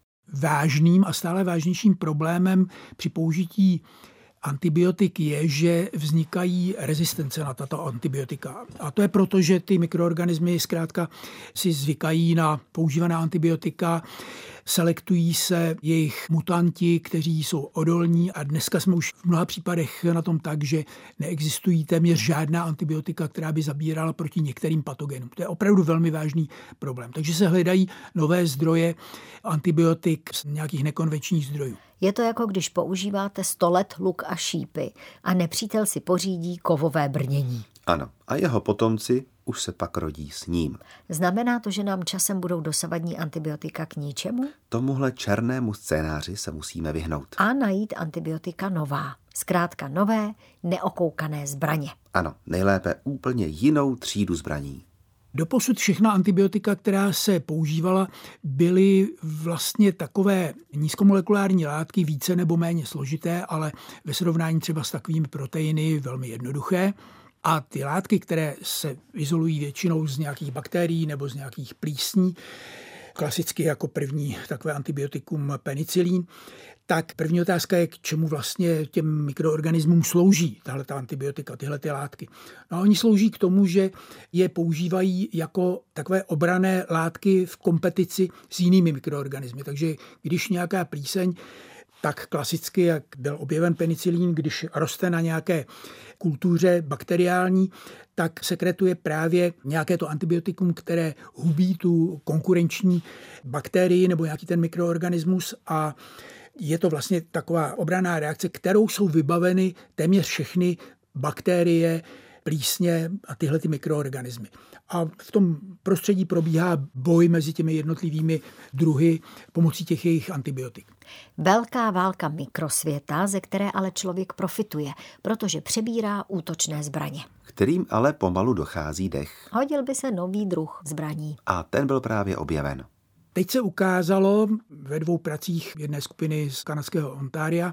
Vážným a stále vážnějším problémem při použití antibiotik je, že vznikají rezistence na tato antibiotika. A to je proto, že ty mikroorganismy zkrátka si zvykají na používaná antibiotika, selektují se jejich mutanti, kteří jsou odolní a dneska jsme už v mnoha případech na tom tak, že neexistují téměř žádná antibiotika, která by zabírala proti některým patogenům. To je opravdu velmi vážný problém. Takže se hledají nové zdroje antibiotik z nějakých nekonvenčních zdrojů. Je to jako když používáte 100 let luk a šípy a nepřítel si pořídí kovové brnění. Ano, a jeho potomci už se pak rodí s ním. Znamená to, že nám časem budou dosavadní antibiotika k ničemu? Tomuhle černému scénáři se musíme vyhnout. A najít antibiotika nová. Zkrátka nové, neokoukané zbraně. Ano, nejlépe úplně jinou třídu zbraní. Doposud všechna antibiotika, která se používala, byly vlastně takové nízkomolekulární látky, více nebo méně složité, ale ve srovnání třeba s takovými proteiny velmi jednoduché. A ty látky, které se izolují většinou z nějakých bakterií nebo z nějakých plísní, klasicky jako první takové antibiotikum penicilín, tak první otázka je, k čemu vlastně těm mikroorganismům slouží tahleta antibiotika, tyhle ty látky. No a oni slouží k tomu, že je používají jako takové obranné látky v kompetici s jinými mikroorganismy. Takže když nějaká plíseň, tak klasicky, jak byl objeven penicilín, když roste na nějaké kultuře bakteriální, tak sekretuje právě nějaké to antibiotikum, které hubí tu konkurenční bakterii nebo nějaký ten mikroorganismus a je to vlastně taková obranná reakce, kterou jsou vybaveny téměř všechny bakterie, plísně a tyhle ty mikroorganismy. A v tom prostředí probíhá boj mezi těmi jednotlivými druhy pomocí těch jejich antibiotik. Velká válka mikrosvěta, ze které ale člověk profituje, protože přebírá útočné zbraně. Kterým ale pomalu dochází dech. Hodil by se nový druh zbraní. A ten byl právě objeven. Teď se ukázalo ve 2 pracích jedné skupiny z kanadského Ontaria,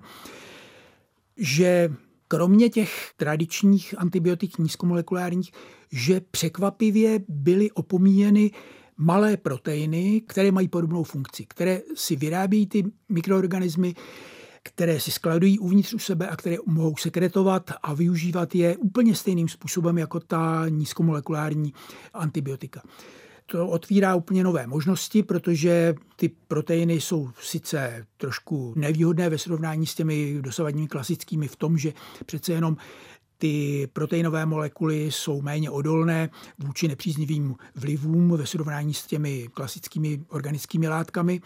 že kromě těch tradičních antibiotik nízkomolekulárních, že překvapivě byly opomíjeny malé proteiny, které mají podobnou funkci, které si vyrábějí ty mikroorganismy, které si skladují uvnitř u sebe a které mohou sekretovat a využívat je úplně stejným způsobem jako ta nízkomolekulární antibiotika. To otvírá úplně nové možnosti, protože ty proteiny jsou sice trošku nevýhodné ve srovnání s těmi dosavadními klasickými v tom, že přece jenom ty proteinové molekuly jsou méně odolné vůči nepříznivým vlivům ve srovnání s těmi klasickými organickými látkami,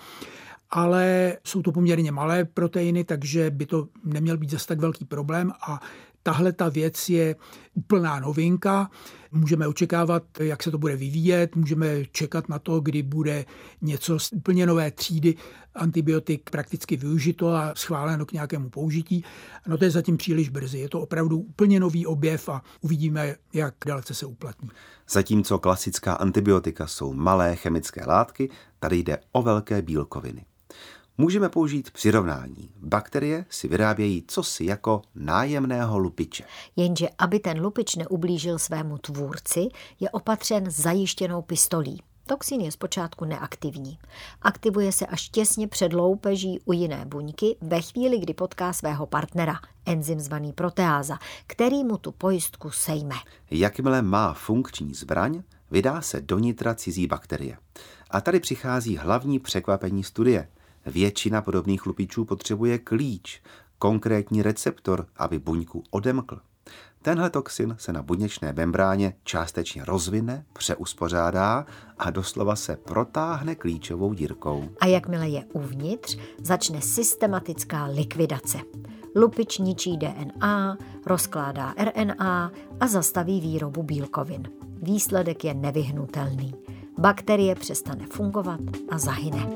ale jsou to poměrně malé proteiny, takže by to neměl být zase tak velký problém a tahle ta věc je úplná novinka. Můžeme očekávat, jak se to bude vyvíjet, můžeme čekat na to, kdy bude něco z úplně nové třídy antibiotik prakticky využito a schváleno k nějakému použití. No to je zatím příliš brzy. Je to opravdu úplně nový objev a uvidíme, jak dalece se uplatní. Zatímco klasická antibiotika jsou malé chemické látky, tady jde o velké bílkoviny. Můžeme použít přirovnání. Bakterie si vyrábějí cosi jako nájemného lupiče. Jenže aby ten lupič neublížil svému tvůrci, je opatřen zajištěnou pistolí. Toxin je zpočátku neaktivní. Aktivuje se až těsně před loupeží u jiné buňky ve chvíli, kdy potká svého partnera, enzym zvaný proteáza, který mu tu pojistku sejme. Jakmile má funkční zbraň, vydá se do nitra cizí bakterie. A tady přichází hlavní překvapení studie. Většina podobných lupičů potřebuje klíč, konkrétní receptor, aby buňku odemkl. Tenhle toxin se na buněčné membráně částečně rozvine, přeuspořádá a doslova se protáhne klíčovou dírkou. A jakmile je uvnitř, začne systematická likvidace. Lupič ničí DNA, rozkládá RNA a zastaví výrobu bílkovin. Výsledek je nevyhnutelný. Bakterie přestane fungovat a zahyne.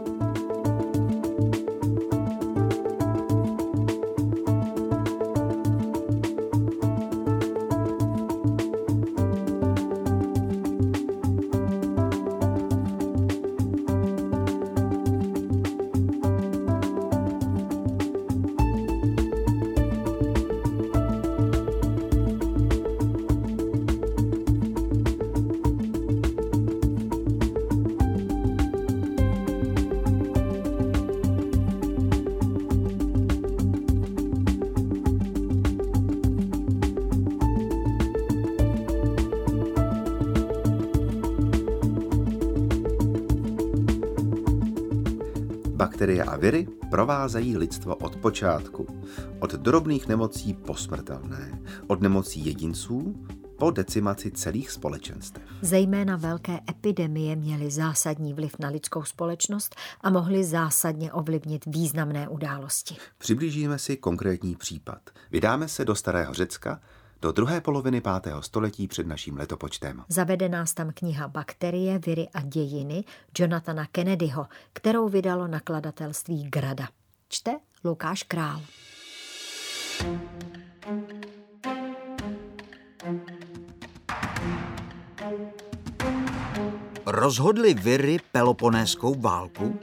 Bakterie a viry provázejí lidstvo od počátku. Od drobných nemocí po smrtelné, od nemocí jedinců po decimaci celých společenstev. Zejména velké epidemie měly zásadní vliv na lidskou společnost a mohly zásadně ovlivnit významné události. Přiblížíme si konkrétní případ. Vydáme se do Starého Řecka, do druhé poloviny 5. století před naším letopočtem. Zavede nás tam kniha Bakterie, viry a dějiny Jonathana Kennedyho, kterou vydalo nakladatelství Grada. Čte Lukáš Král. Rozhodly viry Peloponéskou válku?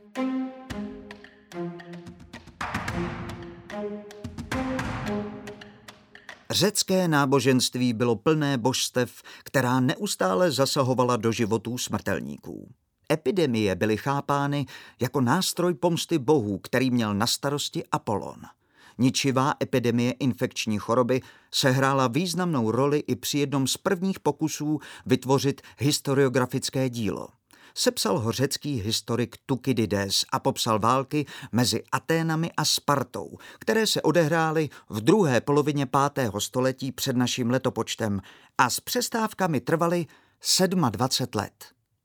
Řecké náboženství bylo plné božstev, která neustále zasahovala do životů smrtelníků. Epidemie byly chápány jako nástroj pomsty bohů, který měl na starosti Apollon. Ničivá epidemie infekční choroby sehrála významnou roli i při jednom z prvních pokusů vytvořit historiografické dílo. Sepsal ho řecký historik Thukydides a popsal války mezi Aténami a Spartou, které se odehrály v druhé polovině 5. století před naším letopočtem a s přestávkami trvaly 27 let.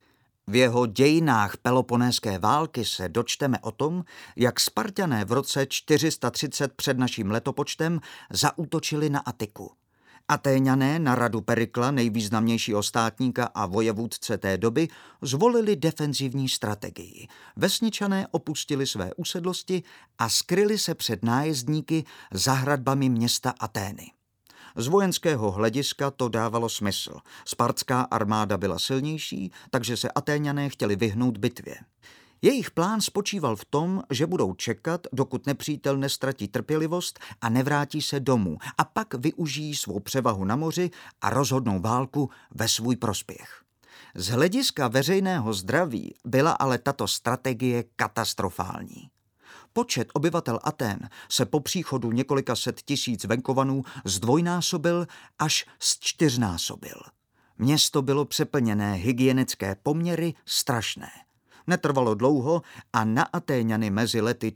V jeho dějinách Peloponéské války se dočteme o tom, jak Spartané v roce 430 před naším letopočtem zaútočili na Atiku. Atéňané na radu Perikla, nejvýznamnějšího státníka a vojevůdce té doby, zvolili defenzivní strategii. Vesničané opustili své usedlosti a skryli se před nájezdníky za hradbami města Atény. Z vojenského hlediska to dávalo smysl. Spartská armáda byla silnější, takže se Atéňané chtěli vyhnout bitvě. Jejich plán spočíval v tom, že budou čekat, dokud nepřítel nestratí trpělivost a nevrátí se domů, a pak využijí svou převahu na moři a rozhodnou válku ve svůj prospěch. Z hlediska veřejného zdraví byla ale tato strategie katastrofální. Počet obyvatel Atén se po příchodu několika set tisíc venkovanů zdvojnásobil až zčtyřnásobil. Město bylo přeplněné, hygienické poměry strašné. Netrvalo dlouho a na Atéňany mezi lety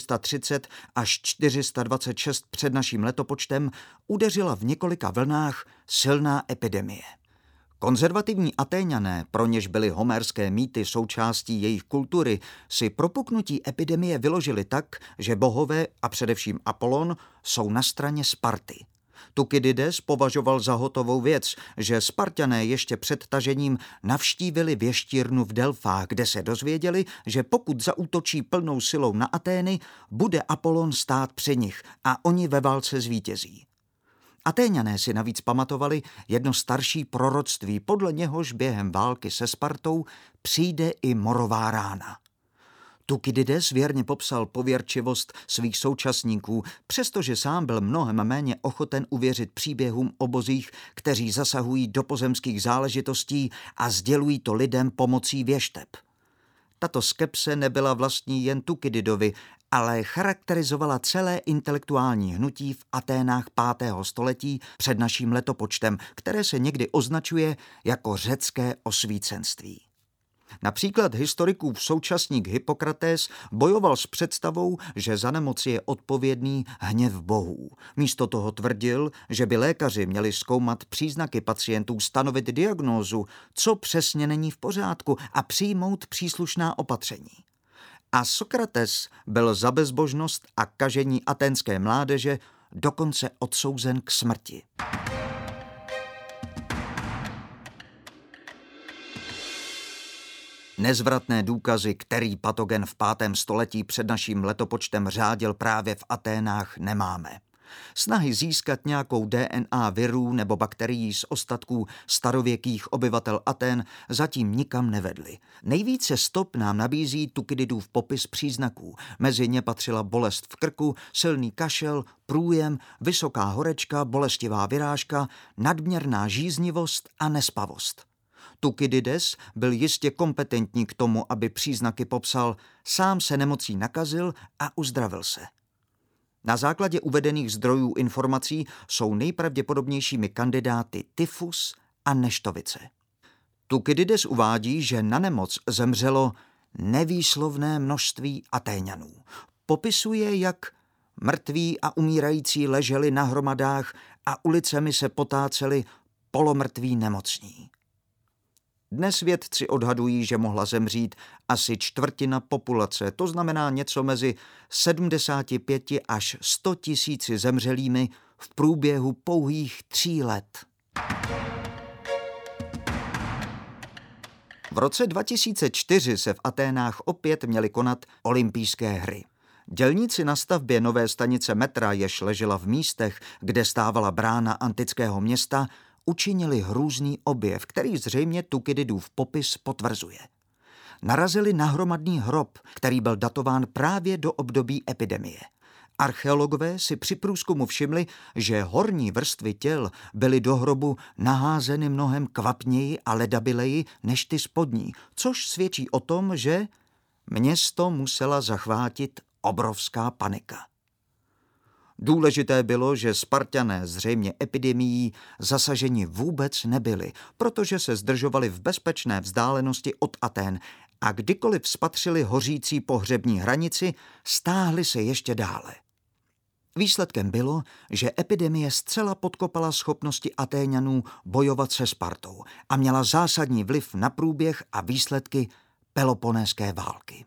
430 až 426 před naším letopočtem udeřila v několika vlnách silná epidemie. Konzervativní Atéňané, pro něž byly homérské mýty součástí jejich kultury, si propuknutí epidemie vyložili tak, že bohové a především Apollon jsou na straně Sparty. Thukydides považoval za hotovou věc, že Spartané ještě před tažením navštívili věštírnu v Delfách, kde se dozvěděli, že pokud zaútočí plnou silou na Atény, bude Apollon stát při nich a oni ve válce zvítězí. Atéňané si navíc pamatovali jedno starší proroctví, podle něhož během války se Spartou přijde i morová rána. Thukydides věrně popsal pověrčivost svých současníků, přestože sám byl mnohem méně ochoten uvěřit příběhům o bozích, kteří zasahují do pozemských záležitostí a sdělují to lidem pomocí věšteb. Tato skepse nebyla vlastní jen Thukydidovi, ale charakterizovala celé intelektuální hnutí v Aténách 5. století před naším letopočtem, které se někdy označuje jako řecké osvícenství. Například historikův současník Hippokrates bojoval s představou, že za nemoci je odpovědný hněv bohů. Místo toho tvrdil, že by lékaři měli zkoumat příznaky pacientů, stanovit diagnózu, co přesně není v pořádku a přijmout příslušná opatření. A Sokrates byl za bezbožnost a kažení aténské mládeže dokonce odsouzen k smrti. Nezvratné důkazy, který patogen v 5. století před naším letopočtem řádil právě v Aténách, nemáme. Snahy získat nějakou DNA virů nebo bakterií z ostatků starověkých obyvatel Aten zatím nikam nevedly. Nejvíce stop nám nabízí Thukydidův popis příznaků. Mezi ně patřila bolest v krku, silný kašel, průjem, vysoká horečka, bolestivá vyrážka, nadměrná žíznivost a nespavost. Thukydides byl jistě kompetentní k tomu, aby příznaky popsal, sám se nemocí nakazil a uzdravil se. Na základě uvedených zdrojů informací jsou nejpravděpodobnějšími kandidáty tyfus a neštovice. Thukydides uvádí, že na nemoc zemřelo nevýslovné množství Atéňanů. Popisuje, jak mrtví a umírající leželi na hromadách a ulicemi se potáceli polomrtví nemocní. Dnes vědci odhadují, že mohla zemřít asi čtvrtina populace, to znamená něco mezi 75 až 100 tisíci zemřelými v průběhu pouhých 3 let. V roce 2004 se v Aténách opět měly konat olympijské hry. Dělníci na stavbě nové stanice metra, jež ležela v místech, kde stávala brána antického města, učinili hrůzný objev, který zřejmě Thukydidův popis potvrzuje. Narazili na hromadný hrob, který byl datován právě do období epidemie. Archeologové si při průzkumu všimli, že horní vrstvy těl byly do hrobu naházeny mnohem kvapněji a ledabileji než ty spodní, což svědčí o tom, že město musela zachvátit obrovská panika. Důležité bylo, že Sparťané zřejmě epidemií zasaženi vůbec nebyli, protože se zdržovali v bezpečné vzdálenosti od Atén a kdykoliv spatřili hořící pohřební hranici, stáhli se ještě dále. Výsledkem bylo, že epidemie zcela podkopala schopnosti Atéňanů bojovat se Spartou a měla zásadní vliv na průběh a výsledky Peloponéské války.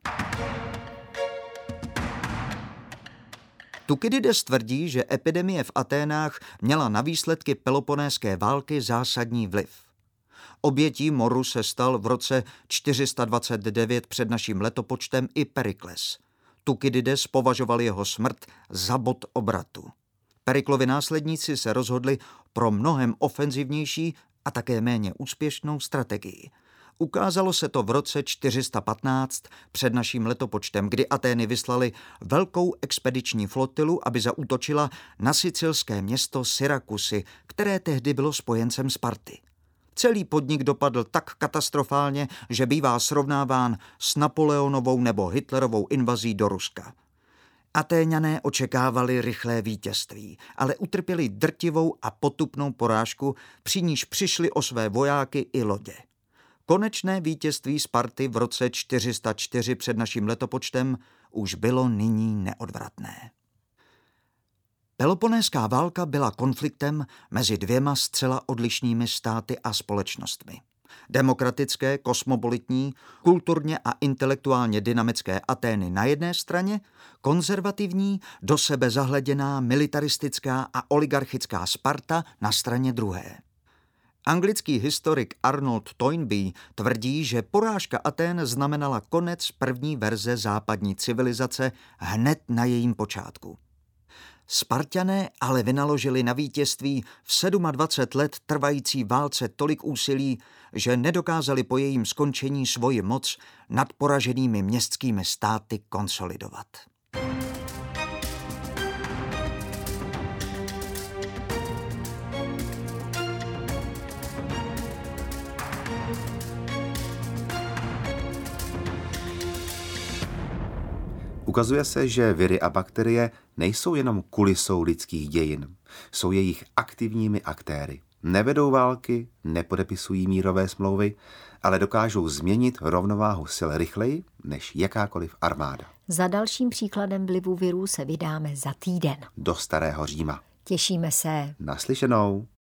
Thukydides tvrdí, že epidemie v Aténách měla na výsledky Peloponéské války zásadní vliv. Obětí moru se stal v roce 429 před naším letopočtem i Perikles. Thukydides považoval jeho smrt za bod obratu. Periklovi následníci se rozhodli pro mnohem ofenzivnější a také méně úspěšnou strategii. Ukázalo se to v roce 415 před naším letopočtem, kdy Atény vyslali velkou expediční flotilu, aby zaútočila na sicilské město Syrakusy, které tehdy bylo spojencem Sparty. Celý podnik dopadl tak katastrofálně, že bývá srovnáván s Napoleonovou nebo Hitlerovou invazí do Ruska. Atéňané očekávali rychlé vítězství, ale utrpěli drtivou a potupnou porážku, při níž přišli o své vojáky i lodě. Konečné vítězství Sparty v roce 404 před naším letopočtem už bylo nyní neodvratné. Peloponéská válka byla konfliktem mezi 2 zcela odlišnými státy a společnostmi. Demokratické, kosmopolitní, kulturně a intelektuálně dynamické Atény na jedné straně, konzervativní, do sebe zahleděná, militaristická a oligarchická Sparta na straně druhé. Anglický historik Arnold Toynbee tvrdí, že porážka Atén znamenala konec první verze západní civilizace hned na jejím počátku. Sparťané ale vynaložili na vítězství v 27 let trvající válce tolik úsilí, že nedokázali po jejím skončení svoji moc nad poraženými městskými státy konsolidovat. Ukazuje se, že viry a bakterie nejsou jenom kulisou lidských dějin, jsou jejich aktivními aktéry. Nevedou války, nepodepisují mírové smlouvy, ale dokážou změnit rovnováhu sil rychleji než jakákoliv armáda. Za dalším příkladem vlivu virů se vydáme za týden. Do Starého Říma. Těšíme se. Naslyšenou.